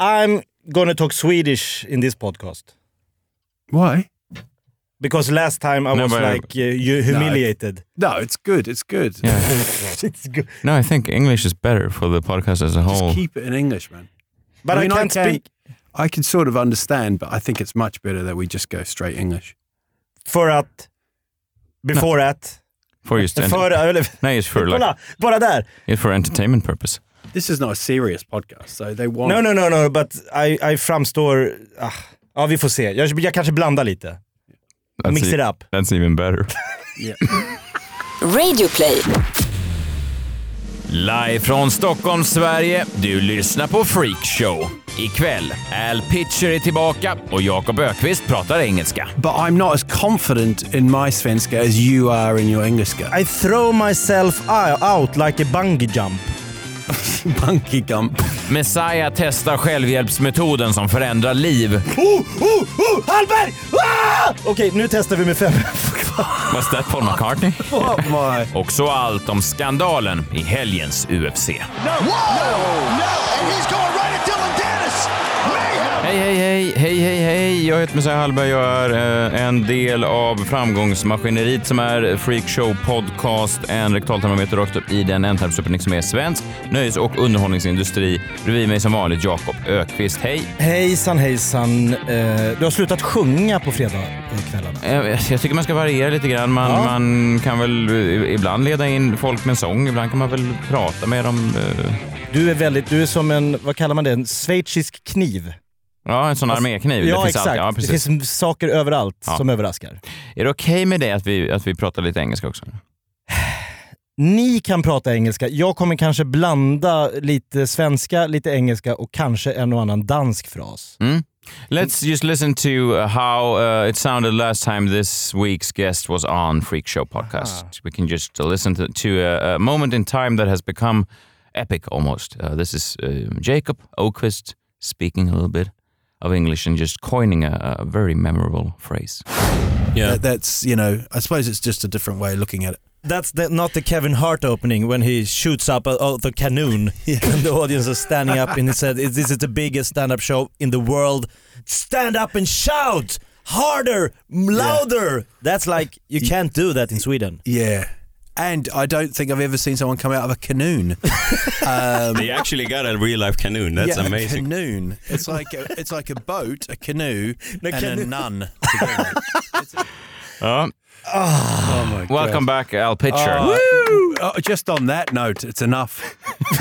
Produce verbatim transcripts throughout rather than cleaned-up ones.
I'm gonna talk Swedish in this podcast. Why? Because last time I no, was like uh, you humiliated. No, no, it's good. It's good. Yeah. It's good. No, I think English is better for the podcast as a whole. Just keep it in English, man. But I, mean, I can't I can, speak. I can sort of understand, but I think it's much better that we just go straight English. För att... Before no. at... For just... För, eller, nej, it's for like... Kolla, bara där. It's for entertainment purpose. This is not a serious podcast, so they want... No, no, no, no, but I, I framstår... Ah, ja, vi får se. Jag, jag kanske blandar lite. That's Mix e- it up. That's even better. Yeah. Radio Play. Live från Stockholm, Sverige. Du lyssnar på Freak Show. Ikväll, Al Pitcher är tillbaka och Jakob Ökvist pratar engelska. But I'm not as confident in my svenska as you are in your engelska. I throw myself out like a bungee jump. Bungee jump. Messiah testar självhjälpsmetoden som förändrar liv. Oh, oh, oh, Hallberg! Ah! Okej, okay, nu testar vi med fem. Was that Paul McCartney? Oh my. Och så allt om skandalen i helgens U F C. No, no, no, and he's going right at Dylan Dennis. Hej, hej, hej, hej, hej, hej. Jag heter Messiah Hallberg. Jag är eh, en del av framgångsmaskineriet som är Freak Show Podcast, en rektaltermometer rakt upp i den ändtarmsuppenning som är svensk nöjes- och underhållningsindustri. Bredvid mig som vanligt Jakob Ökvist. Hej. Hejsan, hejsan. Eh, du har slutat sjunga på fredagskvällen. Jag, jag tycker man ska variera lite grann. Man, ja. man kan väl ibland leda in folk med en sång. Ibland kan man väl prata med dem. Eh. Du är väldigt, du är som en, vad kallar man det, en schweizisk kniv. Ja, en sån armékniv. Ja, det finns exakt. Allt. Ja, precis. Det finns saker överallt ja. som överraskar. Är det okej okay med det att vi, att vi pratar lite engelska också? Ni kan prata engelska. Jag kommer kanske blanda lite svenska, lite engelska och kanske en och annan dansk fras. Mm. Let's just listen to how uh, it sounded last time this week's guest was on Freak Show Podcast. Aha. We can just listen to, to a, a moment in time that has become epic almost. Uh, this is uh, Jakob Ökvist speaking a little bit of English and just coining a, a very memorable phrase. Yeah, that, that's, you know, I suppose it's just a different way of looking at it. That's the, not the Kevin Hart opening when he shoots up out of the canoon yeah. and the audience is standing up and he said, this is the biggest stand-up show in the world. Stand up and shout harder, louder. Yeah. That's like, you can't do that in Sweden. Yeah. And I don't think I've ever seen someone come out of a canoon. Um, they actually got a real life canoon. That's yeah, amazing. A canoon. It's like a, it's like a boat, a canoe, the and canoe. a nun together. uh, oh, oh my God. Welcome back, Al Pitcher. Uh, Woo! Uh, just on that note, it's enough.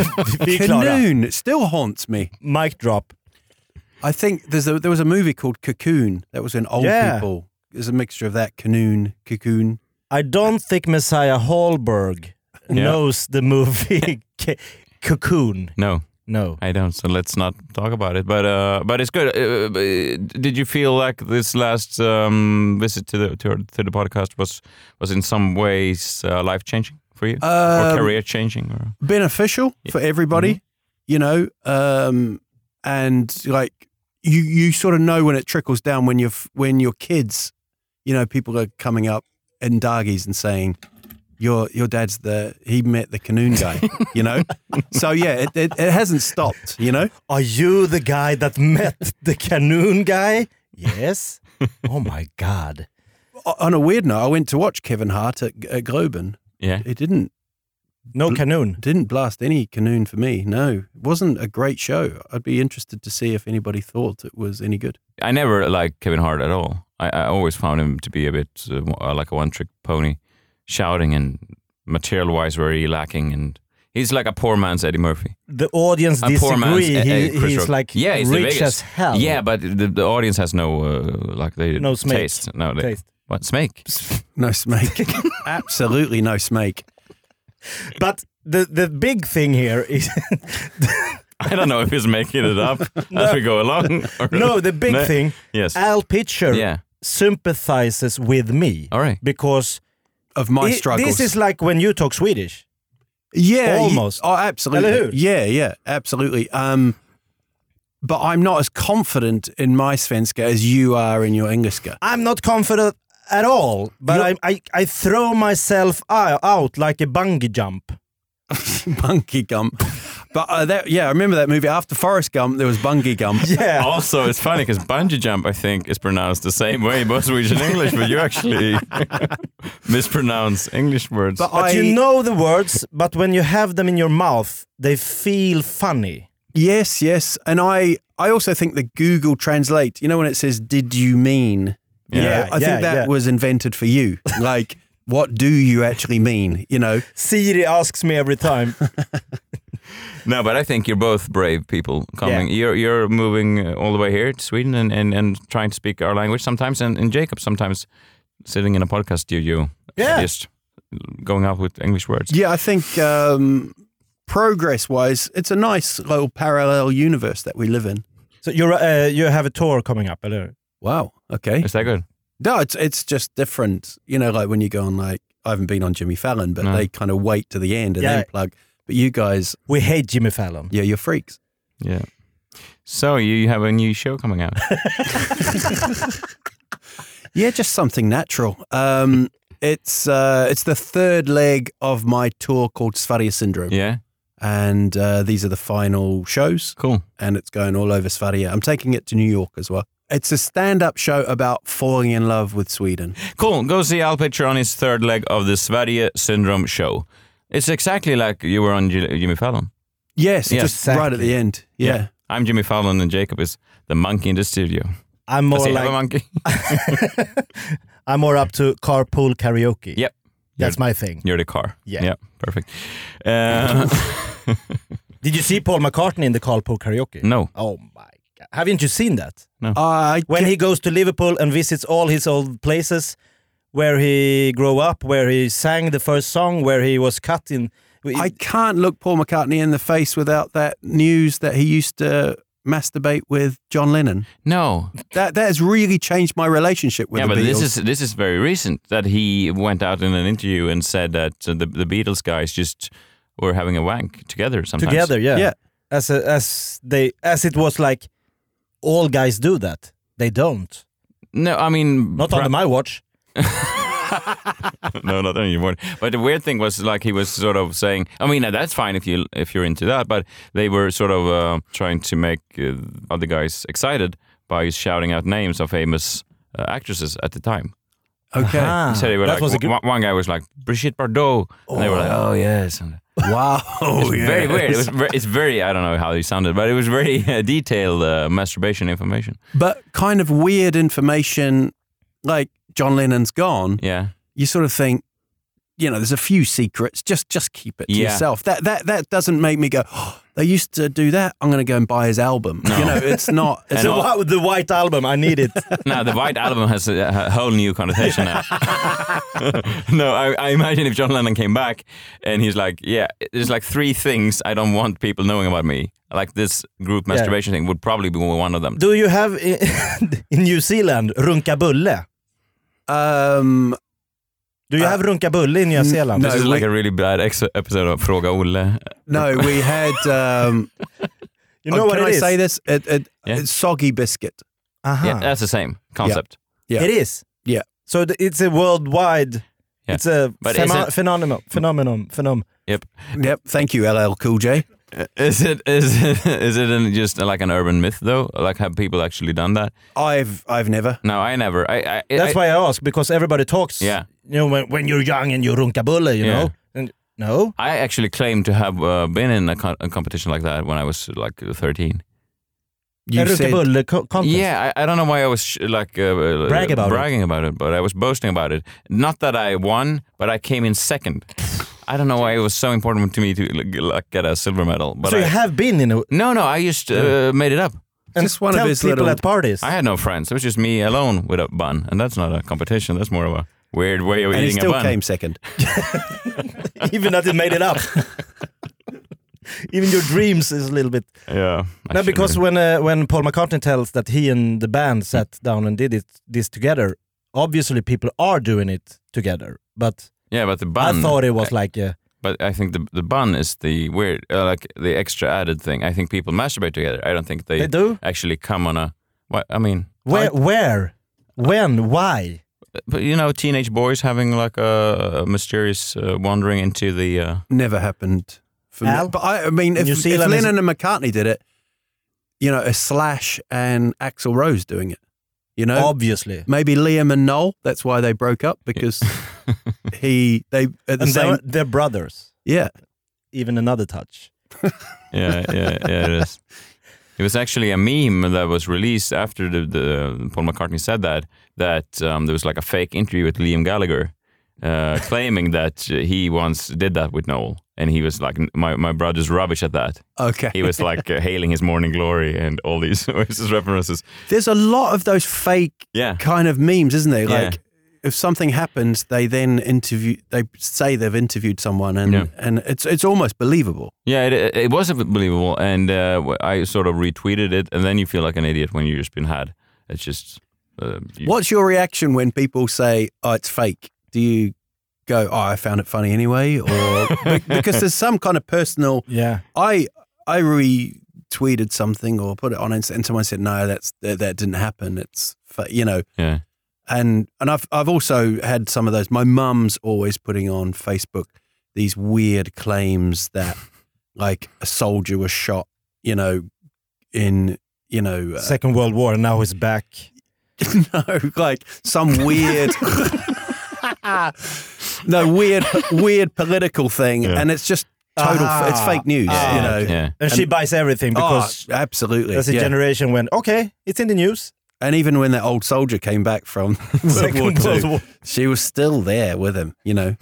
Canoon it still haunts me. Mic drop. I think there's a, there was a movie called Cocoon. That was an old yeah. people. There's a mixture of that canoon, cocoon. I don't think Messiah Hallberg yeah. knows the movie Cocoon. No, no, I don't. So let's not talk about it. But uh, but it's good. Uh, did you feel like this last um, visit to the to, to the podcast was was in some ways uh, life changing for you, um, or career changing, or beneficial yeah. for everybody? Mm-hmm. You know, um, and like you you sort of know when it trickles down when you're when your kids, you know, people are coming up in dargies and saying, your your dad's the, he met the canoon guy, you know? So yeah, it, it, it hasn't stopped, you know? Are you the guy that met the canoon guy? Yes. Oh my God. On a weird note, I went to watch Kevin Hart at, at Globen. Yeah. It didn't. No canoon. Didn't blast any canoon for me, no. It wasn't a great show. I'd be interested to see if anybody thought it was any good. I never liked Kevin Hart at all. I, I always found him to be a bit uh, like a one-trick pony, shouting and material-wise very lacking, and he's like a poor man's Eddie Murphy. The audience a disagree. He, uh, he's like yeah, he's rich as hell. Yeah, but the, the audience has no uh, like they no smake. taste. No they, taste. What smake? No smake. Absolutely no smake. But the the big thing here is. I don't know if he's making it up no. as we go along. Or no, the big no. thing. Yes. Al Pitcher yeah. sympathizes with me. All right. Because of my it, struggles. This is like when you talk Swedish. Yeah. Almost. You, oh, absolutely. Eller hur? Yeah, yeah, absolutely. Um, but I'm not as confident in my svenska as you are in your engelska. I'm not confident at all, but I, I I throw myself out like a bungee jump. Bungee Gump. But uh, that, yeah, I remember that movie. After Forrest Gump, there was Bungee Gump. Yeah. Also, it's funny because bungee jump, I think, is pronounced the same way, both Swedish and English, but you actually mispronounce English words. But, But I, you know the words, but when you have them in your mouth, they feel funny. Yes, yes. And I, I also think the Google Translate, you know when it says, did you mean? You Yeah. know, I Yeah, think that yeah. was invented for you. Like, what do you actually mean? You know? Siri asks me every time. No, but I think you're both brave people coming. Yeah. You're you're moving uh, all the way here to Sweden and, and, and trying to speak our language sometimes, and, and Jacob sometimes sitting in a podcast studio, Yeah. just going out with English words. Yeah, I think um, progress-wise, it's a nice little parallel universe that we live in. So you're uh, you have a tour coming up, eller? Wow. Okay. Is that good? No, it's it's just different. You know, like when you go on, like, I haven't been on Jimmy Fallon, but No. they kind of wait to the end and Yeah. then plug. But you guys, We hate Jimmy Fallon. yeah, you're freaks. Yeah. So you have a new show coming out. Yeah, just something natural. Um, it's uh, it's the third leg of my tour called Sverige Syndrome. Yeah. And uh, these are the final shows, Cool. and it's going all over Sverige. I'm taking it to New York as well. It's a stand-up show about falling in love with Sweden. Cool. Go see Al Pitcher on his third leg of the Sverige Syndrome show. It's exactly like you were on J- Jimmy Fallon. Yes, Yeah, just exactly. right at the end. Yeah. I'm Jimmy Fallon and Jacob is the monkey in the studio. I'm more Does he like have a monkey? I'm more up to carpool karaoke. Yep. That's my thing. You're the car. Yeah. Yeah. Perfect. Uh, Did you see Paul McCartney in the carpool karaoke? no. Oh my god! Haven't you seen that? I When ge- he goes to Liverpool and visits all his old places where he grew up, where he sang the first song, where he was cut in. I can't look Paul McCartney in the face without that news that he used to masturbate with John Lennon. No. That that has really changed my relationship with Yeah, the but Beatles. this is this is very recent that he went out in an interview and said that uh, the the Beatles guys just were having a wank together sometimes. together, yeah. Yeah. As a, as they as it was like all guys do that. They don't. No, I mean Not under my watch. no, not anymore. But the weird thing was, like, he was sort of saying, I mean, that's fine if you if you're into that, but they were sort of uh, trying to make uh, other guys excited by shouting out names of famous uh, actresses at the time. Okay. Aha. So they were That like, was a good- one, one guy was like Brigitte Bardot, and they were like, oh yes. And Wow. it's very weird. It was very, it's very, I don't know how he sounded, but it was very uh, detailed uh, masturbation information. But kind of weird information, like John Lennon's gone. Yeah. You sort of think, you know, there's a few secrets. Just just keep it to Yeah. yourself. That that that doesn't make me go, oh, they used to do that. I'm going to go and buy his album. No. You know, it's not. It's And The, not whi- the White Album, I need it. Now the White Album has a, a whole new connotation now. no, I, I imagine if John Lennon came back and he's like, yeah, there's like three things I don't want people knowing about me. Like this group masturbation thing would probably be one of them. Do you have i- in New Zealand runkabulle? um, Do you have runkabulle in New Zealand? no. This is we- like a really bad ex- episode of Fråga Olle. no, we had. Um, You know oh, what can it I is? say this? It, it, Yeah. It's soggy biscuit. Aha. Yeah, that's the same concept. Yeah. It is. Yeah. So th- it's a worldwide. Yeah. It's a But pheno- is it- phenomenon. Phenomenon. Phenom. Yep. Yep. Thank you, L L Cool J. Is it is it is it an, just like an urban myth though? Like, have people actually done that? I've I've never. No, I never. I, I That's I, why I ask, because everybody talks. Yeah. You know, when, when you're young and you runkabulle, you Yeah. know. And no. I actually claim to have uh, been in a, co- a competition like that when I was like thirteen. You a said runkabulle co- contest. Yeah, I, I don't know why I was sh- like uh, Brag about it. bragging about it, but I was boasting about it. Not that I won, but I came in second. I don't know why it was so important to me to like, like, get a silver medal. But So you I, have been in a. no, no, I just uh, made it up. And Just one of tell his people little- at parties. I had no friends. It was just me alone with a bun, and that's not a competition. That's more of a weird way of and he eating still a bun. came second. Even that you made it up. Even your dreams is a little bit. Yeah. I No, because should've- when uh, when Paul McCartney tells that he and the band sat down and did it this together, obviously people are doing it together. But yeah, but the bun. I thought it was like a, But I think the the bun is the weird, uh, like the extra added thing. I think people masturbate together. I don't think they, they do. actually come on a. What I mean, Where? Where? When? Why? but you know, teenage boys having like a, a mysterious uh, wandering into the. Uh, Never happened. for me. Al? But I, I mean, if, New if Zealand is- Lennon and McCartney did it, you know, a Slash and Axl Rose doing it, you know, Obviously. maybe Liam and Noel. That's why they broke up, because he they at the And same they're, they're brothers. yeah. Even another touch. yeah, yeah, yeah, it is. It was actually a meme that was released after the, the Paul McCartney said that, that um, there was like a fake interview with Liam Gallagher uh, claiming that he once did that with Noel. And he was like, my, my brother's rubbish at that. Okay. He was like uh, hailing his morning glory and all these Oasis references. There's a lot of those fake Yeah. kind of memes, isn't there? Yeah. Like if something happens, they then interview, they say they've interviewed someone, and Yeah. and it's it's almost believable. Yeah, it, it was believable. And uh, I sort of retweeted it. And then you feel like an idiot when you've just been had. It's just... Uh, you, What's your reaction when people say, "Oh, it's fake"? Do you go, "Oh, I found it funny anyway," or because there's some kind of personal? Yeah. I I retweeted something or put it on, and someone said, "No, that's that, that didn't happen." It's fa-" you know, Yeah. and and I've I've also had some of those. My mum's always putting on Facebook these weird claims that like a soldier was shot, you know, in you know. Uh, Second World War, and now he's back. no, like some weird, no weird, weird political thing, Yeah. and it's just total. Ah, it's fake news, ah, you know. Yeah. And, she buys everything because oh, absolutely, there's a yeah. generation when, okay, it's in the news. And even when that old soldier came back from World War Second World Two, War. she was still there with him, you know.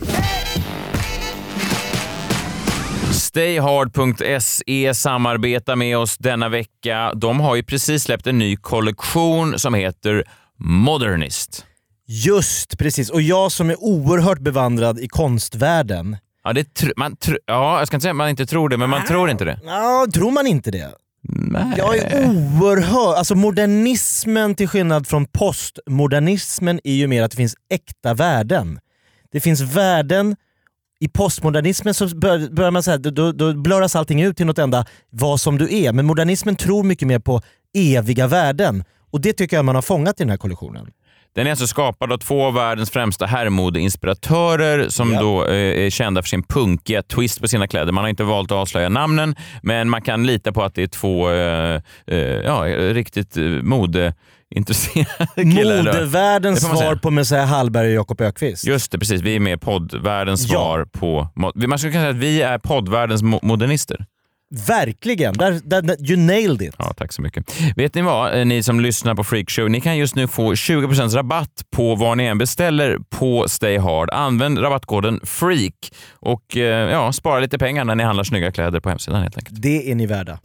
Stayhard punkt se samarbetar med oss denna vecka. De har ju precis släppt en ny kollektion som heter Modernist. Just precis, och jag som är oerhört bevandrad i konstvärlden. Ja, det tr- man tr- ja, jag ska inte säga att man inte tror det, men man tror inte det. Ja, tror man inte det? Nej. Jag är oerhört, alltså modernismen till skillnad från postmodernismen är ju mer att det finns äkta värden. Det finns värden. I postmodernismen så bör, börjar man säga, då, då blöras allting ut till något enda vad som du är. Men modernismen tror mycket mer på eviga värden. Och det tycker jag man har fångat i den här kollektionen. Den är alltså skapad av två av världens främsta herrmodeinspiratörer som Ja. då eh, är kända för sin punkiga twist på sina kläder. Man har inte valt att avslöja namnen, men man kan lita på att det är två eh, eh, ja, riktigt eh, modeintresserade killar. Modevärldens Det får man svar säga. på Messiah Hallberg och Jakob Ökvist. Just det, precis. Vi är med poddvärldens Ja. svar på... Man skulle kunna säga att vi är poddvärldens mo- modernister. Verkligen, där, där, där, you nailed it. Ja, tack så mycket. Vet ni vad, ni som lyssnar på Freakshow, ni kan just nu få tjugo procent rabatt på vad ni än beställer på Stay Hard. Använd rabattkoden FREAK och eh, ja, spara lite pengar när ni handlar snygga kläder på hemsidan helt enkelt. Det är ni värda.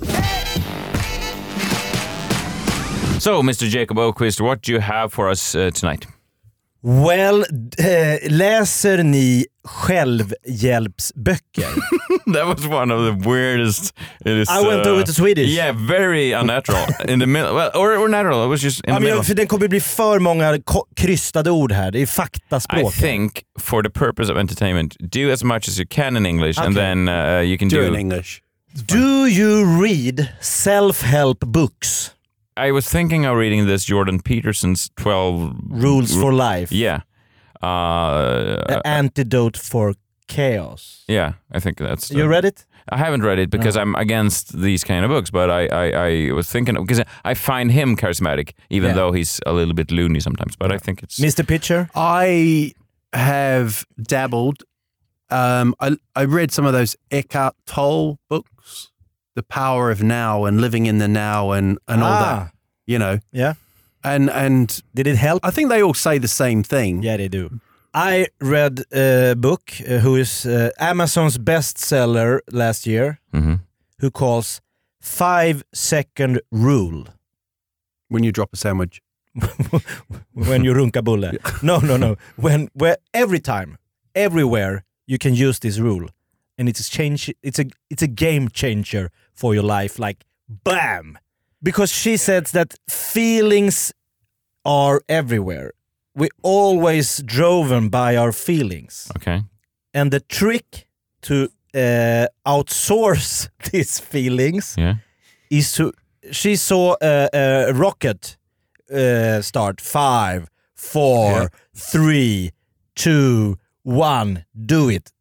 So, mister Jacob Ökvist, what do you have for us uh, tonight? Well, äh, läser ni självhjälpsböcker? That was one of the weirdest... It is, I went over to Swedish. Yeah, very unnatural. In the middle, well, or, or natural, it was just in Ja, the men middle. jag, för det kommer bli för många ko- krystade ord här. Det är I faktaspråk. think for the purpose of entertainment, do as much as you can in English, and Okay. then uh, you can Do do. it in English. Do you read self-help books? I was thinking of reading this Jordan Peterson's twelve Rules for life. Yeah, uh, An antidote for chaos. yeah. I think that's. the- You read it? I haven't read it because I'm against these kind of books, but I I, I was thinking because I find him charismatic, even Yeah. though he's a little bit loony sometimes. But I think it's. Mister Pitcher? I have dabbled. Um, I I read some of those Eckhart Tolle books, The Power of Now and Living in the Now and and all that. You know, Yeah. and and Did it help? I think they all say the same thing. Yeah, they do. I read a book uh, who is uh, Amazon's bestseller last year, Mhm. who calls Five Second Rule. When you drop a sandwich. When you runka bulle. No, no, no. When, where, every time, everywhere, you can use this rule, and it's a change. It's a it's a game changer for your life. Like bam, because she says that feelings are everywhere. We always driven by our feelings, Okay. and the trick to uh, outsource these feelings Yeah. is to. She saw a, a rocket uh, start. Five, four, Yeah. three, two, one. Do it.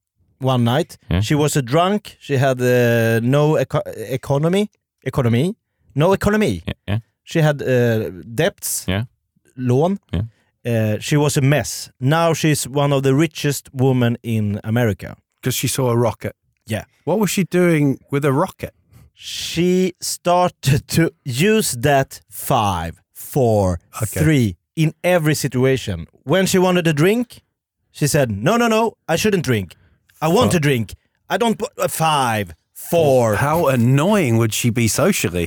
one night. Yeah. She was a drunk. She had uh, no eco- economy, economy, no economy. Yeah, yeah. She had uh, debts, Yeah. lån. Yeah. Uh, she was a mess. Now she's one of the richest women in America. Because she saw a rocket. Yeah. What was she doing with a rocket? She started to use that five, four, Okay. three in every situation. When she wanted a drink, she said, no, no, no, I shouldn't drink. I want Oh. to drink. I don't, uh, five, four. How annoying would she be socially?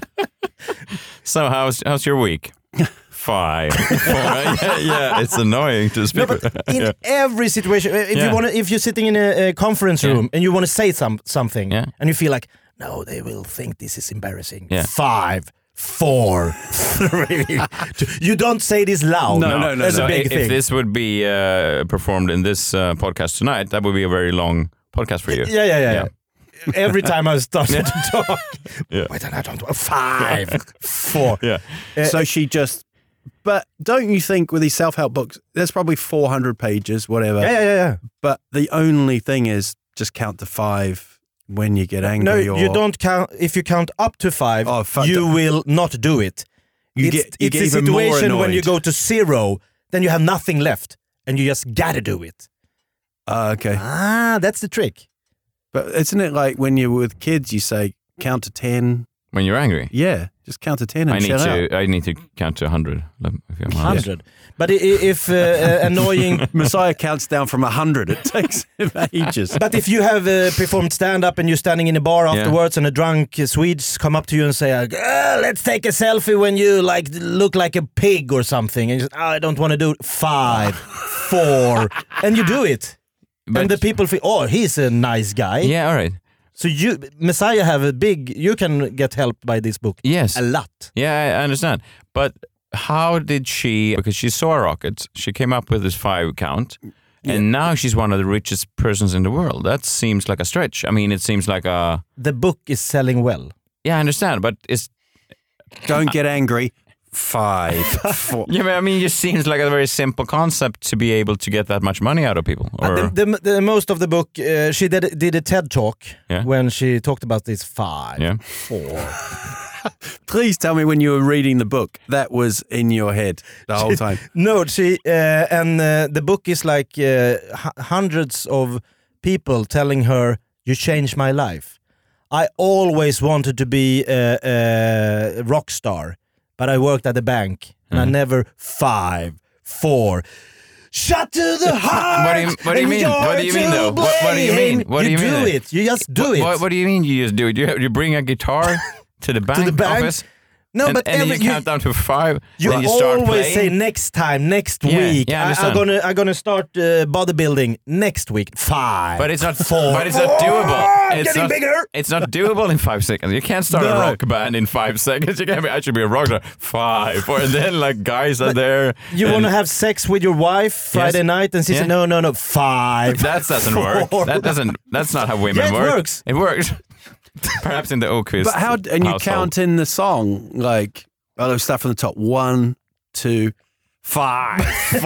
So how's how's your week? Five. Four. yeah, yeah, it's annoying to No, speak. but with. in yeah. every situation, if Yeah. you want, if you're sitting in a, a conference Yeah. room and you want to say some something, Yeah. and you feel like, no, they will think this is embarrassing. Yeah. Five, four, three. You don't say this loud. No, no, no, That's So a big if, thing. if this would be uh, performed in this uh, podcast tonight, that would be a very long podcast for you. Yeah, yeah, yeah. Yeah. yeah. Every time I started to talk, Yeah. wait, I don't. Five, four. Yeah. Uh, so she just. But don't you think with these self-help books, there's probably four hundred pages, whatever. Yeah, yeah, yeah, yeah. But the only thing is just count to five when you get angry. No, or you don't count. If you count up to five, Oh, fuck. you will not do it. You it's get you it's get a even more situation when you annoyed. go to zero, then you have nothing left, and you just gotta do it. Ah, okay. Ah, that's the trick. But isn't it like when you're with kids, you say count to ten? When you're angry, Yeah, just count to ten and I need chill out. to I need to count to a hundred. If you're honest. Hundred. But i- i- if uh, uh, annoying. Messiah counts down from a hundred. It takes him ages. But if you have uh, performed stand-up and you're standing in a bar Yeah. afterwards, and a drunk uh, Swedes come up to you and say, uh, "Let's take a selfie when you like look like a pig or something," and you say, oh, "I don't want to do it." Five, four, and you do it, But- and the people feel, "Oh, he's a nice guy." Yeah, all right. So you, Messiah, have a big. You can get help by this book. Yes. A lot. Yeah, I understand. But how did she, because she saw a rocket, she came up with this five count, and now she's one of the richest persons in the world. That seems like a stretch. I mean, it seems like a, The book is selling well. yeah, I understand, but it's, Don't get angry. Five, four. yeah, but I mean, it just seems like a very simple concept to be able to get that much money out of people. Or, Uh, the, the, the most of the book, uh, she did did a TED talk Yeah. when she talked about this five, Yeah. four. Please tell me when you were reading the book that was in your head the whole time. No, she uh, and uh, the book is like uh, hu- hundreds of people telling her, "You changed my life. I always wanted to be a, a rock star, but I worked at a bank, and I never five, four." Shut to the heart. What do you- what do you and mean? you're What do you mean, to though? What- what do you blame. mean? What do you mean do then? it. You just do what, it. What, what do you mean you just do it? You, you bring a guitar to the bank, the bank? office, No, and, but and then every- you count down to five, You, then you start always playing. say next time, next Yeah, week. yeah, I I, I'm understand. gonna, I'm gonna start uh, bodybuilding next week. Five, But it's not four. But it's not doable. Oh, It's getting not, bigger. It's not doable in five seconds. You can't start a No. rock band in five seconds. You can't be, I should be a rock star. Five, four, and then like guys are there. You and want to have sex with your wife Friday night, and she said, Yeah. "No, no, no, five." That doesn't work. four. That doesn't. That's not how women Yeah, it work. works. It works. Perhaps in the Oakvist. But how? And you household. count in the song like oh, those stuff from the top. One, two, five,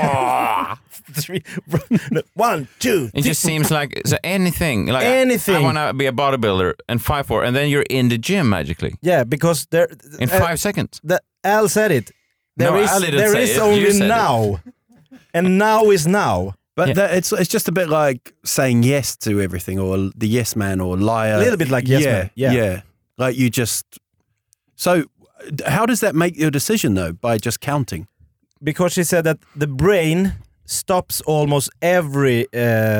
four. Three, no, one, two. It just seems like so anything. Like Anything. I, want to be a bodybuilder and five four, and then you're in the gym magically Yeah, because there. in uh, five seconds. The, Al said it. There No, is, Al didn't there say is it. You only said it. now, and now is now. But Yeah. that, it's it's just a bit like saying yes to everything, or the yes man, or liar. A little bit like yes yeah, man, yeah. yeah. Like you just. So, how does that make your decision though? By just counting. Because she said that the brain stops almost every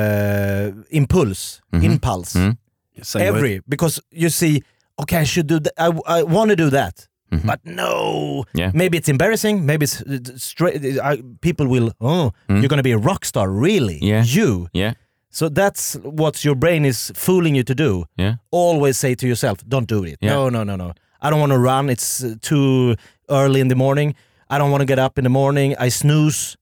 uh, impulse, impulse, Mhm. Same word. every because you see, okay, I should do that. I, I want to do that, but no. Yeah. Maybe it's embarrassing. Maybe it's uh, straight. I, people will. Oh, you're gonna be a rock star, really? Yeah. You. Yeah. So that's what your brain is fooling you to do. Yeah. Always say to yourself, "Don't do it. Yeah. No, no, no, no. I don't want to run. It's uh, too early in the morning. I don't want to get up in the morning. I snooze.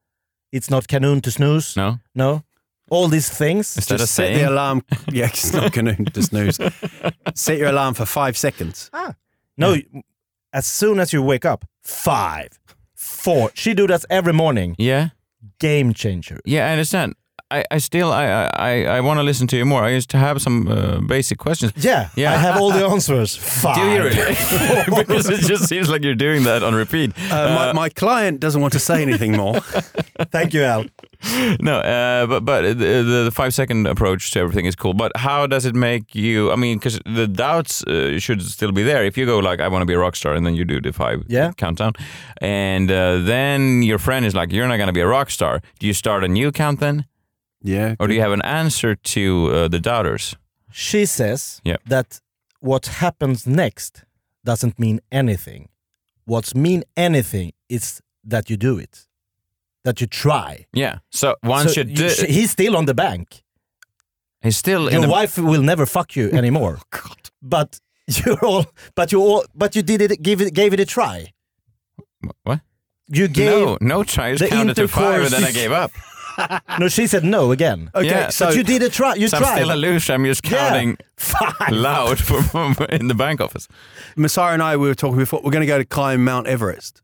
It's not Kanoon to snooze. No. No. All these things. Is that a Just set the saying? alarm. Yeah, it's not going to snooze. Set your alarm for five seconds. No. As soon as you wake up, five, four. She do that every morning. Yeah. Game changer. Yeah, I understand. I, I still I I, I want to listen to you more. I used to have some uh, basic questions. Yeah, Yeah. I have all the answers. Five. Do you really? Because it just seems like you're doing that on repeat. Uh, my, my client doesn't want to say anything more. Thank you, Al. No, uh, but but the, the five second approach to everything is cool. But how does it make you? I mean, because the doubts uh, should still be there. If you go like, I want to be a rock star, and then you do the five Yeah. countdown, and uh, then your friend is like, you're not going to be a rock star. Do you start a new count then, Yeah. or do you have an answer to uh, the doubters? She says Yeah. that what happens next doesn't mean anything. What's mean anything is that you do it, that you try. Yeah. So one So should. you- Do, sh- he's still on the bank. he's still in Your the, wife will never fuck you anymore. But you're all. But you all. But you did it. Give it. Gave it a try. what? You gave. No, no try. Just the counted to five, and then I intercourse- gave up. No, she said no again. Okay, Yeah, so But you did a try. You So I'm tried. still a loser. I'm just Yeah. counting Five. loud from, in the bank office. Messiah and I, we were talking before, we're going to go to climb Mount Everest.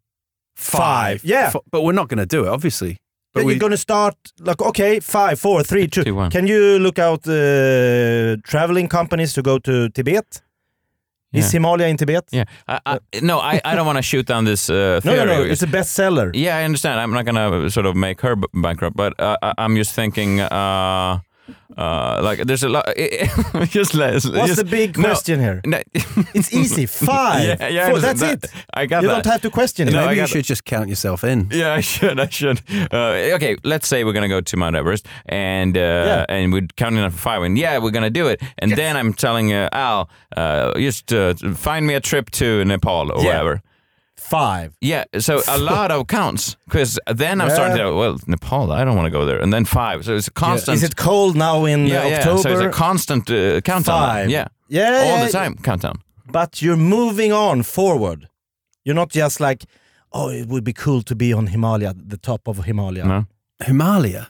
Five. Yeah. F- but we're not going to do it, obviously. But But we, you're gonna start like okay, five, four, three, two. Two, one. Can you look out uh, traveling companies to go to Tibet? Is Yeah. Himalaya in Tibet? Yeah. I, I, no, I, I don't want to shoot down this uh, No, theory. no, no. It's a bestseller. Yeah, I understand. I'm not gonna sort of make her b- bankrupt, but uh, I- I'm just thinking, uh, uh, like there's a lot. just less. What's just, the big no, question here? No. It's easy. Five. Yeah, yeah, I four. understand That's that. it. I got You that. don't have to question it. No, I maybe you got should just count yourself in. Yeah, I should. I should. Uh, okay, let's say we're gonna go to Mount Everest, and uh, Yeah. and we're counting up for five, and yeah, we're gonna do it. And then I'm telling uh, Al, uh, just uh, find me a trip to Nepal or Yeah. whatever. Five. Yeah, so a lot of counts, because then I'm Yeah. starting to, well, Nepal, I don't want to go there. And then five, so it's a constant. Is it cold now in yeah, uh, yeah. October? So it's a constant uh, countdown. Five. Yeah, Yeah, all yeah, the time countdown. But you're moving on forward. You're not just like, oh, it would be cool to be on Himalaya, the top of Himalaya. No, Himalaya?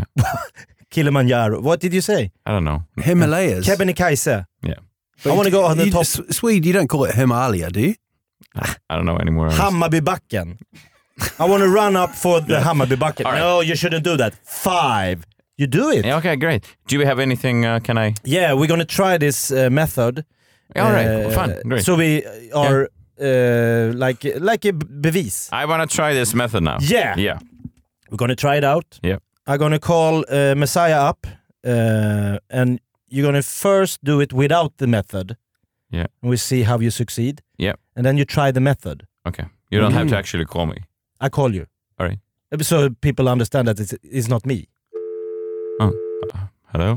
Kilimanjaro. What did you say? I don't know. Himalayas? Kebnekaise. Yeah, I want to go on the You- top. S- Swede, you don't call it Himalaya, do you? I don't know anymore. Hammarbybacken. I want to run up for the Hammarbybacken. All right. No, you shouldn't do that. Five. You do it. Yeah, okay, great. Do we have anything? Uh, can I? Yeah, we're gonna try this uh, method. All right, Uh, fun, great. So we are uh, like like a b- bevis. I want to try this method now. Yeah. Yeah. We're gonna try it out. Yeah. I'm gonna call uh, Messiah up, uh, and you're gonna first do it without the method. Yeah. And we see how you succeed. Yeah. And then you try the method. Okay. You don't have to Mm. actually call me. I call you. All right. So people understand that it's, it's not me. Hello?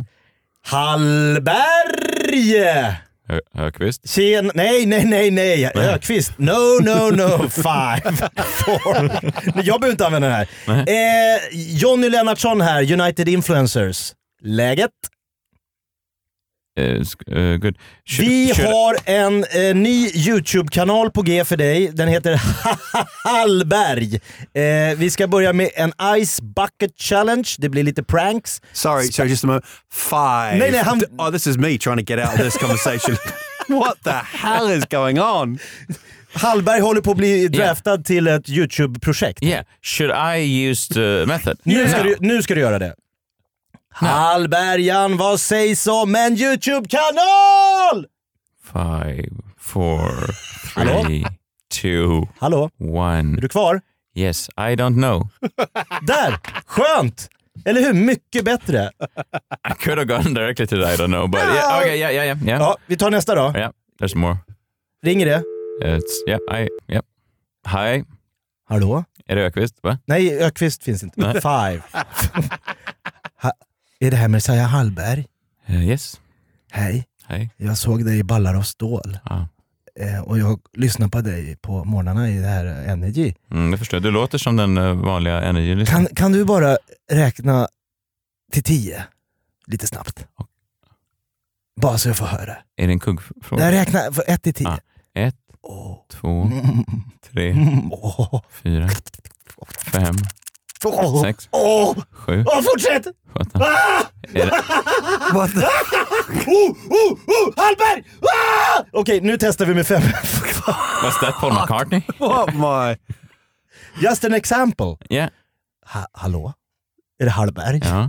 Hallberg! Ö- Ökvist? Tjen, nej, nej, nej, nej. Ökvist. No, no, no. Five, four. Jag behöver inte använda den här. Eh, Jonny Lennartsson här, United Influencers. Läget? Uh, it's, uh, good. Should, Vi should, har en eh, ny YouTube-kanal på G för dig. Den heter Hallberg. Eh, vi ska börja med en Ice Bucket Challenge. Det blir lite pranks. Sorry, so just a moment. Five. Nej, nej, han- D- Oh, this is me trying to get out of this conversation. What the hell is going on? Hallberg håller på att bli draftad till ett YouTube-projekt. Yeah. Should I use the method? Nu ska, No. du, nu ska du göra det. Hallbergan, vad sägs om en YouTube-kanal? Five, four, Hallå? three, two, Hallå, one. är du kvar? Yes, I don't know. Där! Skönt! Eller hur? Mycket bättre. I could have gone directly to the I don't know, but yeah, okay, yeah, yeah, yeah, yeah. Ja, vi tar nästa då. Yeah, there's more. Ringer det? It's, yeah, I, yep. Hi, Hallå? är det Ökvist? Va? Nej, Ökvist finns inte. Nej. Five. ha, är det här Messiah Hallberg? Uh, yes, Hej, hi. jag såg dig i Ballar av stål. Ah. Eh, och jag lyssnar på dig på morgnarna i det här Energy. Mm, jag förstår, du låter som den uh, vanliga energy. Kan, kan du bara räkna till tio? Lite snabbt. Bara så jag får höra. Är det en kuggfråga? Jag räknar för ett till tio. Ah. Ett, Åh. två, tre, Åh. fyra, fem, Åh. sex, Åh. sju, Åh, fortsätt! sjutton. Ah! Är det, What the? Oh, oh, oh, Hallberg! Ah! Okej, nu testar vi med fem. was that Paul McCartney? What my? Just an example. Yeah. Ha, hallå? Är det Hallberg? Ja.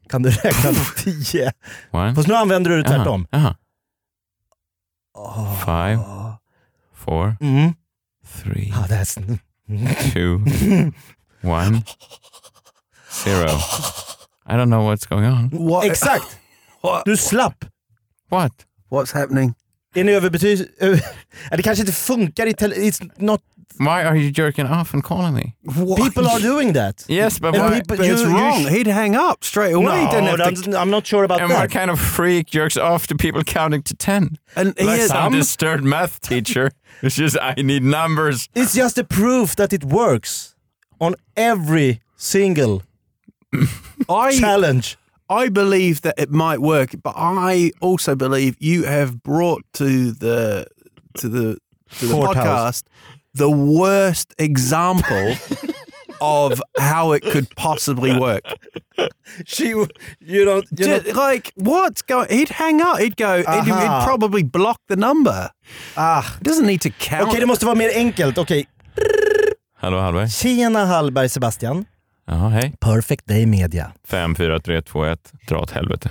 Kan du räkna tio? One. Fast nu använder du det tvärtom. Aha. Five. Four. Mm. Three. Ah, that's... Two. One. Zero. I don't know what's going on. What? Exakt! Du slapp. What? What's happening? Är ni överbetyd... Det kanske inte funkar i tele... It's not... Why are you jerking off and calling me? What? People are doing that. Yes, but And why? people- But you- it's you wrong. sh- He'd hang up straight away. He didn't No, have to- that's- I'm not sure about And that. what kind of freak jerks off to people counting to ten? And he Like had- some disturbed math teacher. It's just, I need numbers. It's just a proof that it works on every single I challenge. I believe that it might work, but I also believe you have brought to the to the to the Courthouse. podcast the worst example of how it could possibly work. She, you don't, you Just, know, like what's going? He'd hang up. He'd go. He'd, Aha. he'd probably block the number. ah. It doesn't need to count. Okej, det måste vara mer enkelt. Okej. Hallå Hallberg. Tjena Hallberg Sebastian. Jaha, hej. Perfect Day Media. Fem, fyra, tre, två, ett. Dra åt helvete.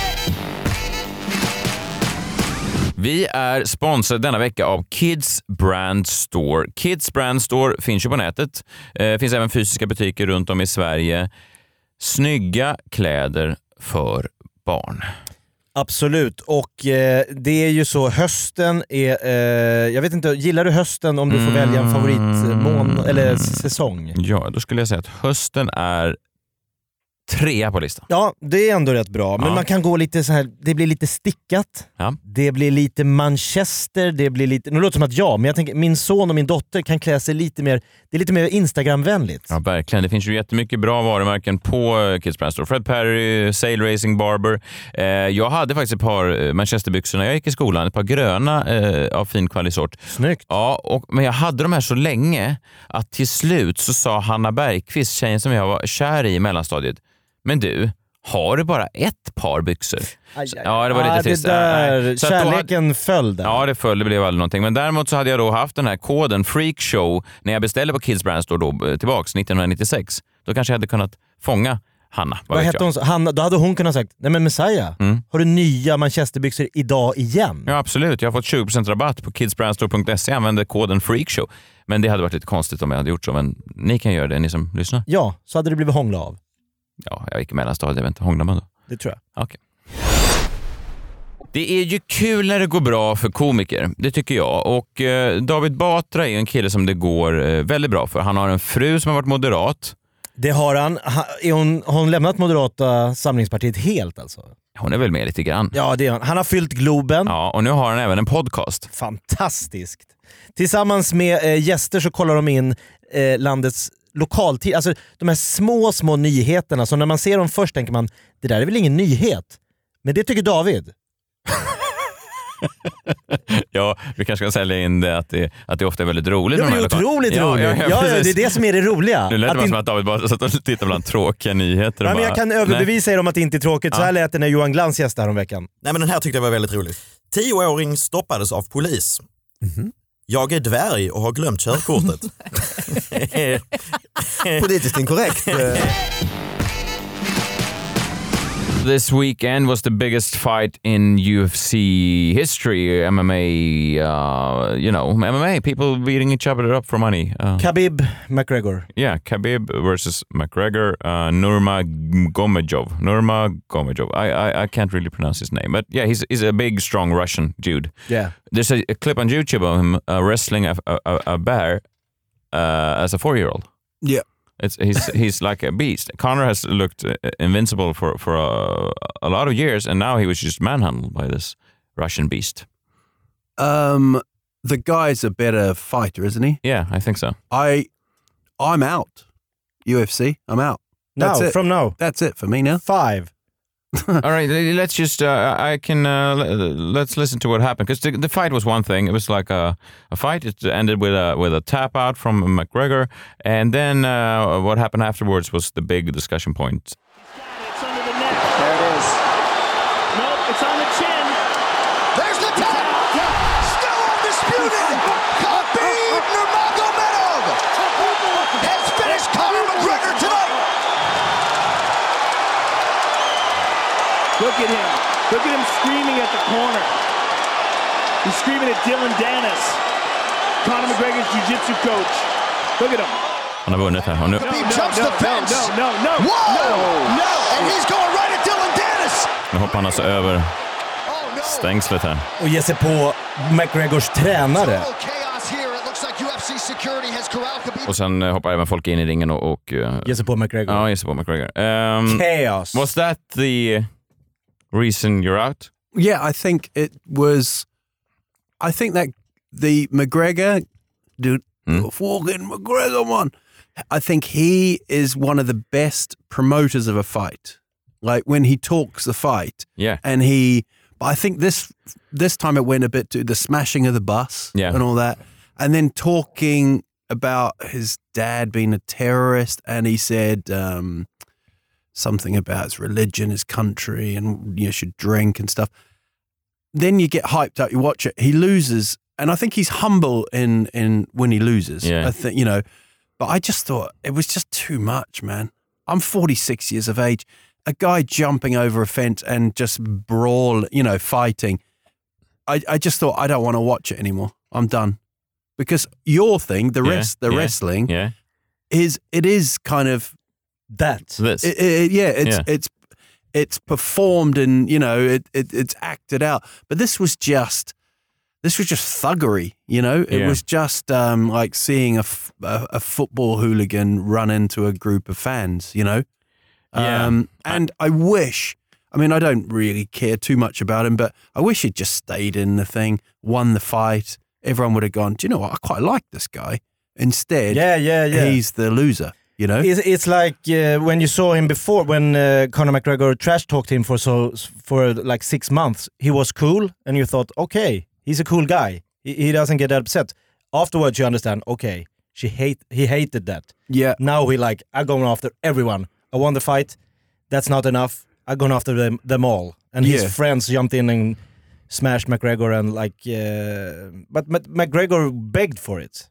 Vi är sponsrade denna vecka av Kids Brand Store. Kids Brand Store finns ju på nätet. Det finns även fysiska butiker runt om i Sverige. Snygga kläder för barn. Absolut, och eh, det är ju så, hösten är, eh, jag vet inte, gillar du hösten om du får välja en favoritmån eller säsong? Ja, då skulle jag säga att hösten är trea på listan. Ja, det är ändå rätt bra, men Ja. man kan gå lite så här, det blir lite stickat, Ja. det blir lite Manchester, det blir lite, nu låter det som att jag, men jag tänker min son och min dotter kan klä sig lite mer, det är lite mer Instagram-vänligt. Ja, verkligen. Det finns ju jättemycket bra varumärken på Kids Brand Store. Fred Perry, Sail Racing, Barber. Eh, jag hade faktiskt ett par manchesterbyxor när jag gick i skolan. Ett par gröna eh, av fin kvalitet. Snyggt. Ja, och, men jag hade de här så länge att till slut så sa Hanna Bergqvist, tjejen som jag var kär i i mellanstadiet, men du, har du bara ett par byxor? Aj, aj, Ja, det var lite ah, trist. Det där, Nej. Så att då kärleken föll där. Ja, det föll, det blev aldrig någonting. Men däremot så hade jag då haft den här koden Freakshow när jag beställde på Kids Brand Store då, tillbaks nittonhundranittiosex. Då kanske jag hade kunnat fånga Hanna. Vad hette hon? Hanna, då hade hon kunnat sagt, nej men Messiah, Mm. har du nya manchesterbyxor idag igen? Ja, absolut. Jag har fått tjugo procent rabatt på kidsbrandstore punkt se. Jag använde koden Freakshow. Men det hade varit lite konstigt om jag hade gjort så. Men ni kan göra det, ni som lyssnar. Ja, så hade det blivit hångla av. Ja, jag gick i mellanstadiet. Jag vet inte, hånglar man då? Det tror jag. Okej. Det är ju kul när det går bra för komiker, det tycker jag. Och eh, David Batra är en kille som det går eh, väldigt bra för. Han har en fru som har varit moderat. Det har han. Ha, är hon, har hon lämnat Moderata samlingspartiet helt alltså? Hon är väl med lite grann. Ja, det är han. Han har fyllt Globen. Ja, och nu har han även en podcast. Fantastiskt. Tillsammans med eh, gäster så kollar de in eh, landets lokaltid. Alltså de här små, små nyheterna. Så när man ser dem först tänker man, det där är väl ingen nyhet? Men det tycker David. Ja, vi kanske kan sälja in det att det, att det ofta är väldigt roligt. Det med de är här lokal- otroligt ja, roligt. Ja, Ja, ja, ja, precis. det är det som är det roliga. Nu lät det Att bara in- som att David bara satt och tittade bland tråkiga nyheter. Och Nej, men bara, jag kan överbevisa er om att det inte är tråkigt. Så här lät det när Johan Glans gästade häromveckan. Nej, men den här tyckte jag var väldigt rolig. Tioåring stoppades av polis. Mm-hmm. Jag är dvärg och har glömt körkortet. Politiskt inkorrekt. This weekend was the biggest fight in U F C history. M M A, uh, you know, M M A, people beating each other up for money. Uh, Khabib McGregor. yeah, Khabib versus McGregor, uh, Nurmagomedov. Nurmagomedov. I, I I can't really pronounce his name, but yeah, he's he's a big, strong Russian dude. Yeah. There's a, a clip on YouTube of him uh, wrestling a, a, a bear uh, as a four-year-old. Yeah. It's he's he's like a beast. Conor has looked uh, invincible for for a, a lot of years, and now he was just manhandled by this Russian beast. Um, the guy's a better fighter, isn't he? Yeah, I think so. I, I'm out. U F C, I'm out. That's Now, it. from now. That's it for me now. Five. All right, let's just. Uh, I can. Uh, let's listen to what happened, because the, the fight was one thing. It was like a, a fight. It ended with a with a tap out from McGregor, and then uh, what happened afterwards was the big discussion point. It's under the neck. There it is. Nope, it's on the chin. There's the tap. Still undisputed. Khabib Nurmagomedov has finished Conor McGregor tonight. Look at him. Look at him screaming at the corner. He's screaming at Dylan Dennis, Conor McGregor's jiu-jitsu coach. Look at him. Han har vunnit här. Och nu, No, He no, jumps no, the fence. No, no, no, no. Whoa! No! And he's going right at Dylan Dennis. nu hoppar han alltså över Oh no! stängslet här. Och ger sig på McGregors tränare. Total chaos here. It looks like U F C security has corralled Khabib. Och sen eh, hoppar även folk in i ringen och... och eh, Ger sig på McGregor. ja, just det, på McGregor. Um, Chaos. was that the reason you're out? Yeah, I think it was. I think that the McGregor dude, Mm. fucking McGregor one. I think he is one of the best promoters of a fight. Like when he talks the fight, Yeah. and he. But I think this this time it went a bit to the smashing of the bus, Yeah. and all that, and then talking about his dad being a terrorist, and he said um, something about his religion, his country, and you should drink and stuff. Then you get hyped up, you watch it, he loses, and I think he's humble in in when he loses. Yeah. I think, you know, but I just thought it was just too much, man. I'm forty-six years of age. A guy jumping over a fence and just brawl, you know, fighting. I, I just thought I don't want to watch it anymore. I'm done. Because your thing, the Yeah, rest, the yeah, wrestling, Yeah. is it is kind of That. This. it, it, yeah, it's Yeah. it's it's performed and you know it, it it's acted out. But this was just this was just thuggery, you know. It Yeah. was just um, like seeing a, f- a a football hooligan run into a group of fans, you know. Yeah. Um, and I wish. I mean, I don't really care too much about him, but I wish he'd just stayed in the thing, won the fight. Everyone would have gone, do you know what? I quite like this guy. Instead, Yeah, yeah, yeah. he's the loser, you know? It's, it's like uh, when you saw him before, when uh, Conor McGregor trash talked him for so for like six months. He was cool, and you thought, okay, he's a cool guy. He, he doesn't get upset. Afterwards, you understand, okay, she hate he hated that. Yeah. Now he like, I'm going after everyone. I won the fight. That's not enough. I'm going after them them all. And his Yeah. friends jumped in and smashed McGregor and like, uh, but M- McGregor begged for it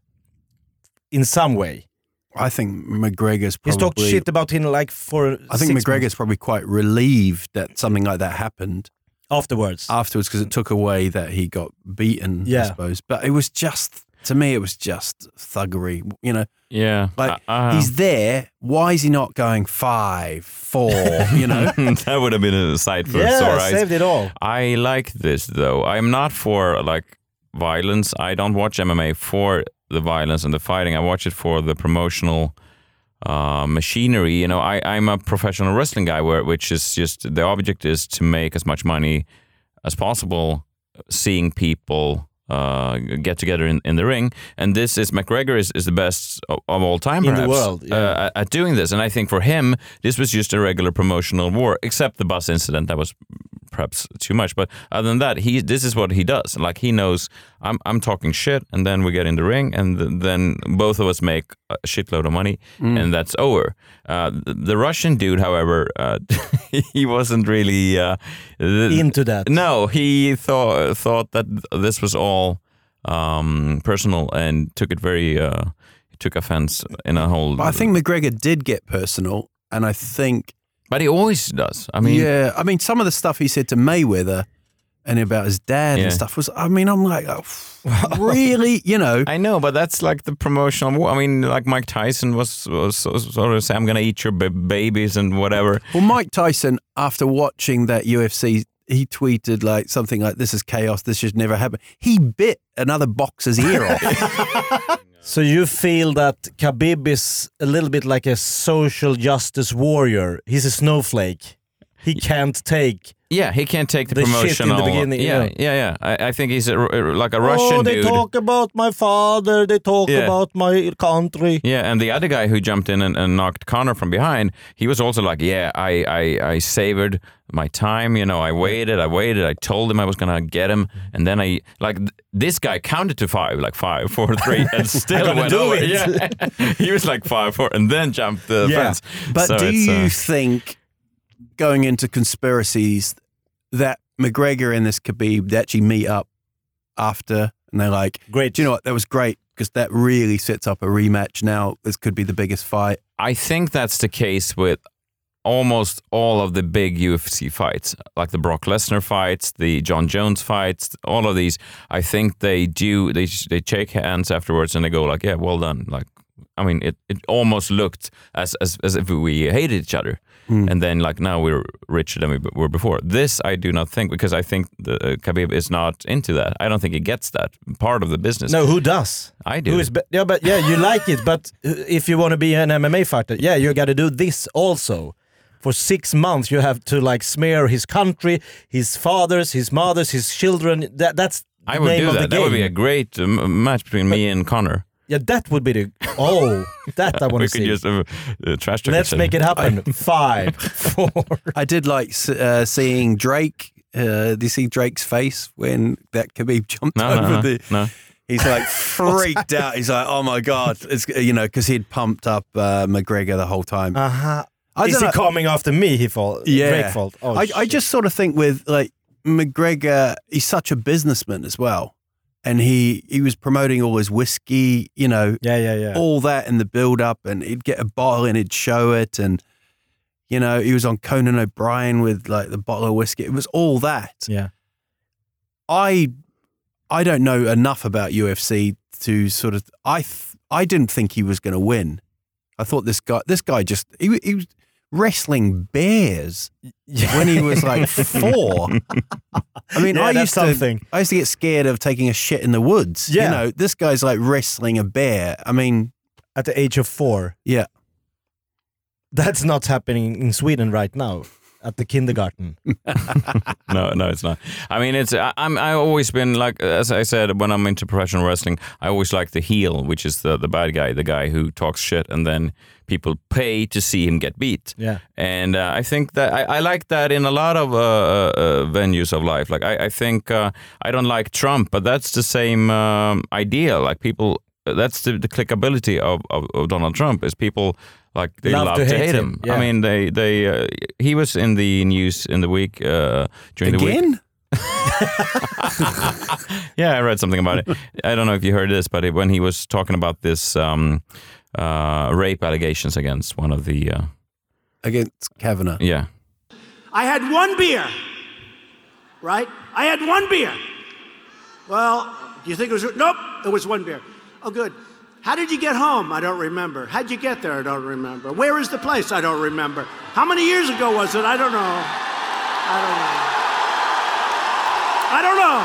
in some way. I think McGregor's He's probably... talked shit about him like for I think six McGregor's months probably quite relieved that something like that happened afterwards. afterwards because it took away that he got beaten, I Yeah. suppose. But it was just, to me, it was just thuggery, you know? Yeah. Like, Uh, uh, he's there, why is he not going five, four, you know? that would have been a sight for yeah, sore eyes. saved it all. I like this though. I'm not for like violence. I don't watch M M A for the violence and the fighting. I watch it for the promotional uh, machinery. You know, I, I'm a professional wrestling guy, where which is just the object is to make as much money as possible, seeing people uh, get together in, in the ring. And this is McGregor is, is the best of, of all time, In the perhaps, world, yeah. uh, at, at doing this. And I think for him, this was just a regular promotional war, except the bus incident. That was perhaps too much. But other than that, he this is what he does. Like he knows I'm I'm talking shit, and then we get in the ring, and th- then both of us make a shitload of money, and that's over. Uh, the, the Russian dude, however, uh, he wasn't really uh, th- Into that. No, he thought thought that this was all um, personal and took it very. Uh, he took offense in a whole. But I think McGregor did get personal, and I think... but he always does. I mean, yeah, I mean, some of the stuff he said to Mayweather and about his dad Yeah. and stuff was, I mean, I'm like, oh, really? You know? I know, but that's like the promotional war. I mean, like Mike Tyson was, was sort of saying, "I'm gonna eat your b- babies" and whatever. Well, Mike Tyson, after watching that U F C, he tweeted like something like, "This is chaos. This should never happen." He bit another boxer's ear off. So you feel that Khabib is a little bit like a social justice warrior. He's a snowflake. He can't take. Yeah, he can't take the, The shit in the promotional. beginning, yeah, yeah. yeah, yeah. I, I think he's a, like a Russian oh, they dude. talk about my father. They talk Yeah. about my country. Yeah, and the other guy who jumped in and, and knocked Conor from behind, he was also like, yeah, I, I, I savored my time, you know, I waited, I waited, I told him I was gonna get him, and then I, like, th- this guy counted to five, like five, four, three, and still gonna went do over. it. Yeah, he was like five, four, and then jumped the Yeah. fence. But So do it's, you uh, think, going into conspiracies, that McGregor and this Khabib, they actually meet up after and they're like, Great. do you know what, that was great because that really sets up a rematch now. This could be the biggest fight. I think that's the case with almost all of the big U F C fights, like the Brock Lesnar fights, the John Jones fights, all of these, I think they do, they they shake hands afterwards and they go like, yeah, well done. Like, I mean, it, it almost looked as, as as if we hated each other. Mm. And then like now we're richer than we were before. This I do not think, because I think the uh, Khabib is not into that. I don't think he gets that part of the business. No, who does? I do. Who is be- yeah, but yeah, you like it. But if you want to be an M M A fighter, yeah, you got to do this also. For six months, you have to like smear his country, his fathers, his mothers, his children. That that's I would name do of that. the That game. would be a great um, match between but, me and Connor. Yeah, that would be the oh, that I want to see. We could just uh, uh, trash talk. Let's make it happen. Five, four. I did like uh, seeing Drake. Uh, did you see Drake's face when that Khabib jumped no, over no, the? No. He's like freaked out. He's like, "Oh my god!" It's you know because he'd pumped up uh, McGregor the whole time. Uh huh. I Is he know. coming after me? He fault. Yeah. Drake fault. Oh, I, I just sort of think with like McGregor, he's such a businessman as well. And he, he was promoting all his whiskey, you know, yeah, yeah, yeah, all that in the build up, and he'd get a bottle and he'd show it, and you know, he was on Conan O'Brien with like the bottle of whiskey. It was all that. Yeah. I, I don't know enough about U F C to sort of. I, th- I didn't think he was going to win. I thought this guy, this guy just he, he was wrestling bears yeah. when he was like four. I mean, yeah, I that's used to, something. I used to get scared of taking a shit in the woods. Yeah. You know, this guy's like wrestling a bear. I mean, at the age of four. Yeah. That's not happening in Sweden right now. At the kindergarten. no, no, it's not. I mean, it's. I, I'm. I've always been like, as I said, when I'm into professional wrestling, I always like the heel, which is the the bad guy, the guy who talks shit, and then people pay to see him get beat. Yeah. And uh, I think that I, I like that in a lot of uh, uh, venues of life. Like I, I think uh, I don't like Trump, but that's the same um, idea. Like people, that's the, the clickability of, of, of Donald Trump is people. Like they love, love to, to hate him. him. Yeah. I mean, they they uh, he was in the news in the week uh, during Again? the week. Yeah, I read something about it. I don't know if you heard this, but it, when he was talking about this um, uh, rape allegations against one of the uh, against Kavanaugh. Yeah, I had one beer. Right? I had one beer. Well, do you think it was? Nope, it was one beer. Oh, good. How did you get home? I don't remember. How'd you get there? I don't remember. Where is the place? I don't remember. How many years ago was it? I don't know. I don't know. I don't know.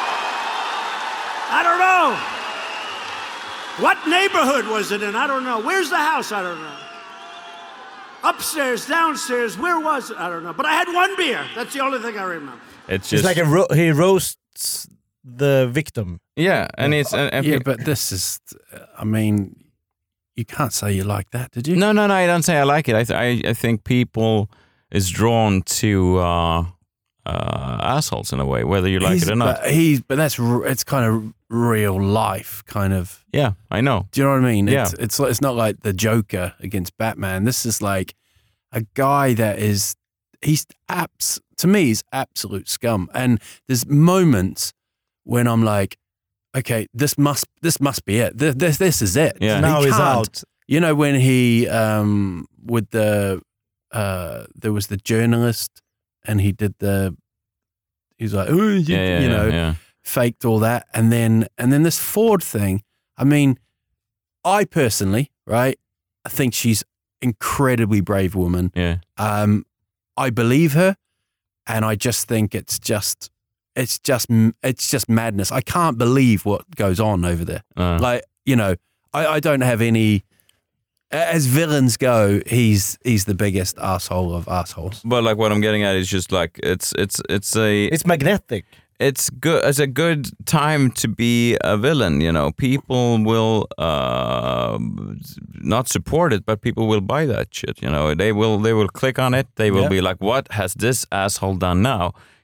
I don't know. What neighborhood was it in? I don't know. Where's the house? I don't know. Upstairs, downstairs, where was it? I don't know. But I had one beer. That's the only thing I remember. It's just it's like a ro- he roasts the victim. Yeah, and it's and, and yeah, but this is. I mean, you can't say you like that, did you? No, no, no. I don't say I like it. I th- I, I think people is drawn to uh, uh, assholes in a way, whether you like he's, it or not. But he's, but that's r- it's kind of real life, kind of. Yeah, I know. Do you know what I mean? Yeah. It's it's it's not like the Joker against Batman. This is like a guy that is. He's abs. To me, he's absolute scum. And there's moments when I'm like, okay, this must this must be it. This this, this is it. Yeah. Now he he's can't. out. You know when he um with the uh there was the journalist and he did the he was like, oh, you, Yeah, yeah, you yeah, know, yeah. faked all that, and then and then this Ford thing. I mean, I personally, right, I think she's incredibly brave woman. Yeah. Um, I believe her, and I just think it's just, it's just, it's just madness. I can't believe what goes on over there. Uh. Like, you know, I, I don't have any. As villains go, he's he's the biggest asshole of assholes. But like what I'm getting at is just like it's it's it's a It's magnetic. it's good. It's a good time to be a villain. You know, people will uh, not support it, but people will buy that shit. You know, they will they will click on it. They will Yeah. be like, "What has this asshole done now?"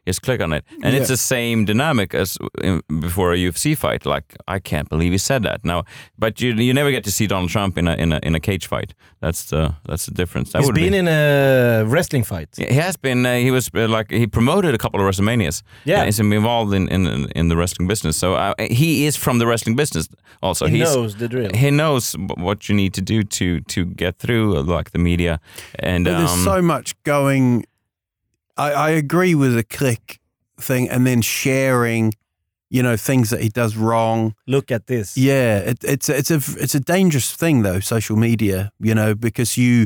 Just click on it. And Yeah. it's the same dynamic as in, before a U F C fight. Like, I can't believe he said that. Now, but you you never get to see Donald Trump in a in a in a cage fight. That's the that's the difference. That He's would been be. in a wrestling fight. He has been. Uh, he was uh, like he promoted a couple of WrestleManias. Yeah. he's been involved in, in in the wrestling business. So uh, he is from the wrestling business. Also, He He's, knows the drill. He knows what you need to do to to get through uh, like the media. And But um, there's so much going. I, I agree with the click thing, and then sharing, you know, things that he does wrong. Look at this. Yeah, it, it's it's a it's a dangerous thing though, social media. You know, because you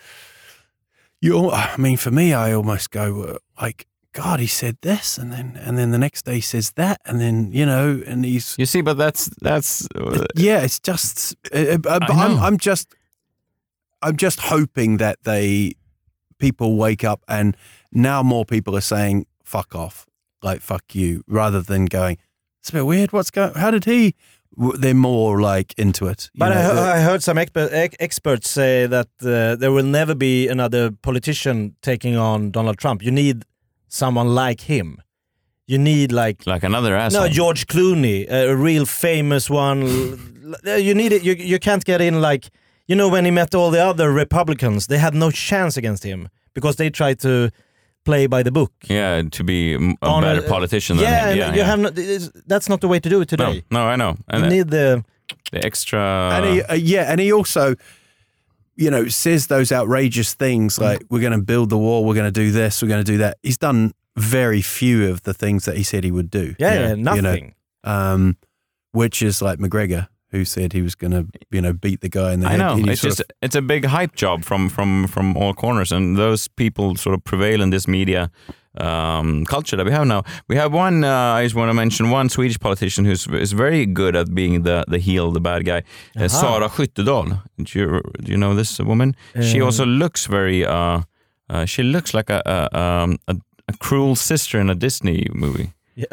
you. I mean, for me, I almost go uh, like, God, he said this, and then and then the next day he says that, and then you know, and he's you see, but that's that's uh, yeah, it's just. Uh, uh, but I'm I'm just I'm just hoping that they people wake up, and now more people are saying fuck off, like fuck you, rather than going, it's a bit weird. What's going? How did he? They're more like into it. you But I, know, he- the- I heard some exper- ex- experts say that uh, there will never be another politician taking on Donald Trump. You need someone like him. You need like like another asshole. no George Clooney, a real famous one. You need it. You you can't get in like, you know, when he met all the other Republicans, they had no chance against him because they tried to play by the book. Yeah, to be m- a On better politician yeah, than him. and Yeah, you yeah. have no, it's- that's not the way to do it no, today. no, I know. And You the, need the the extra. and he, uh, yeah, and he also, you know, says those outrageous things like, "We're going to build the wall. We're going to do this. We're going to do that." He's done very few of the things that he said he would do. yeah, yeah, you know, nothing. um, which is like McGregor, who said he was going to, you know, beat the guy in the I head. know. and he It's sort just of- it's a big hype job from from from all corners, and those people sort of prevail in this media um, culture that we have now. We have one. Uh, I just want to mention one Swedish politician who's is very good at being the the heel, the bad guy. Uh, Sara Skyttedal. Do you do you know this woman? She also looks very. Uh, uh, she looks like a a, um, a a cruel sister in a Disney movie.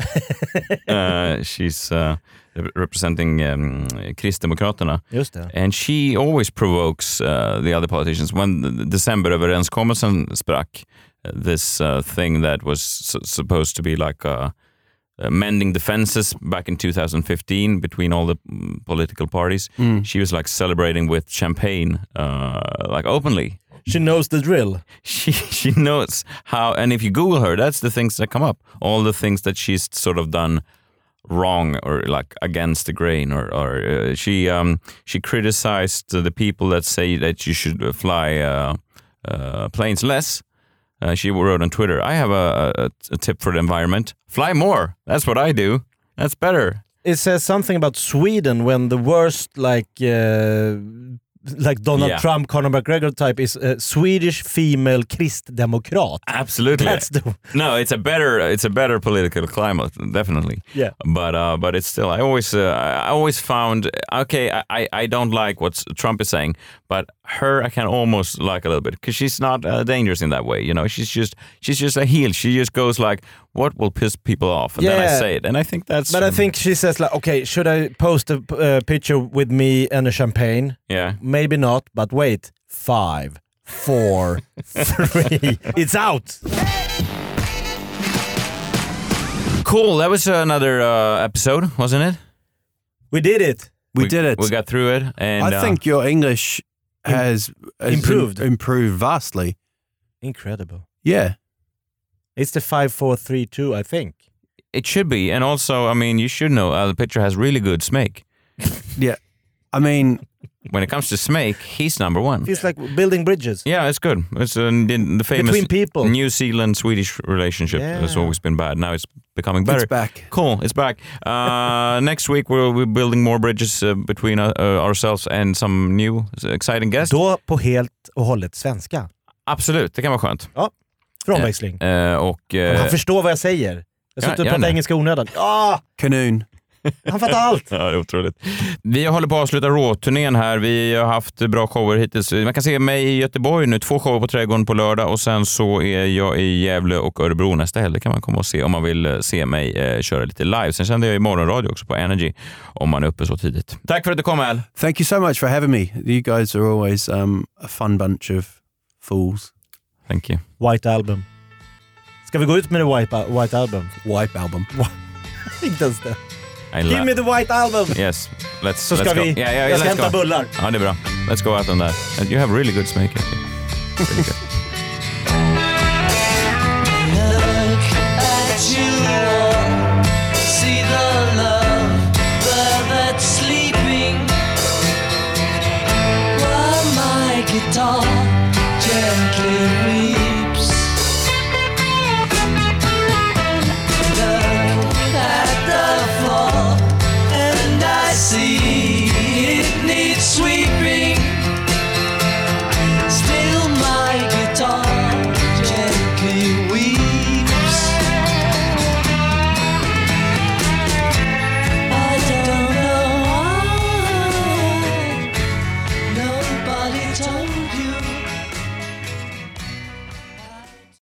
uh, she's uh, representing um, Kristdemokraterna. Just det. And she always provokes uh, the other politicians. When the December-överenskommelsen sprack, uh, this uh, thing that was s- supposed to be like uh, uh, mending the fences back in two thousand fifteen between all the mm, political parties, she was like celebrating with champagne, uh, like openly. She knows the drill. She she knows how, and if you Google her, that's the things that come up. All the things that she's sort of done wrong or like against the grain, or or uh, she um she criticized the people that say that you should fly uh, uh, planes less. Uh, she wrote on Twitter, "I have a, a, a tip for the environment: fly more. That's what I do. That's better." It says something about Sweden when the worst like uh, like Donald Yeah. Trump, Conor McGregor type is a Swedish female Kristdemokrat. Absolutely. That's the No, it's a better it's a better political climate, definitely. Yeah. But uh, but it's still I always uh, I always found okay I, I I don't like what Trump is saying, but her I can almost like a little bit because she's not uh, dangerous in that way. You know, she's just she's just a heel. She just goes like, what will piss people off, and then I Yeah. say it, and I think that's. But I think she says like, okay, should I post a uh, picture with me and a champagne? yeah. Maybe not, but wait. Five, four, three. It's out. Cool. That was another uh, episode, wasn't it? We did it. we, did it. We got through it, and I uh, think your English has, has Improved. im- improved vastly. Incredible. Yeah. It's the five, four, three, two, I think. it should be. And also, I mean, you should know uh, the pitcher has really good smake. Yeah. I mean, when it comes to smake, he's number one. Feels like building bridges. Yeah, it's good. It's uh, the, the famous Between people. New Zealand-Swedish relationship Yeah. has always been bad. Now it's becoming better. it's back. Cool, it's back. Uh, next week we'll be building more bridges uh, between uh, uh, ourselves and some new exciting guests. Då på helt och hållet svenska. Absolut, det kan vara skönt. För omväxling. Eh, och, eh, Han förstår vad jag säger. Jag ja, sitter och gärna. pratar engelska onödan. Ah, Kanoon. han fattar allt. Ja, det är otroligt. Vi håller på att avsluta Raw-turnén här. Vi har haft bra shower hittills. Man kan se mig i Göteborg nu. Två shower på Trädgården på lördag och sen så är jag i Gävle och Örebro nästa helg. Det kan man komma och se om man vill se mig eh, köra lite live. Sen sänder jag i morgonradio också på Energy om man är uppe så tidigt. Tack för att du kom, Al. Thank you so much for having me. You guys are always um, a fun bunch of fools. Thank you. White Album. Ska vi gå ut med the White, white Album? White Album. Inte ens det. I Give la- me the White Album! Yes, let's, Så let's ska go. vi, Yeah, yeah, jag ska let's hämta go. bullar. Ja, det är bra. Let's go out on that. And you have really good smake, actually. Really good. Look at you all, see the love that's sleeping. While my guitar gently weeps.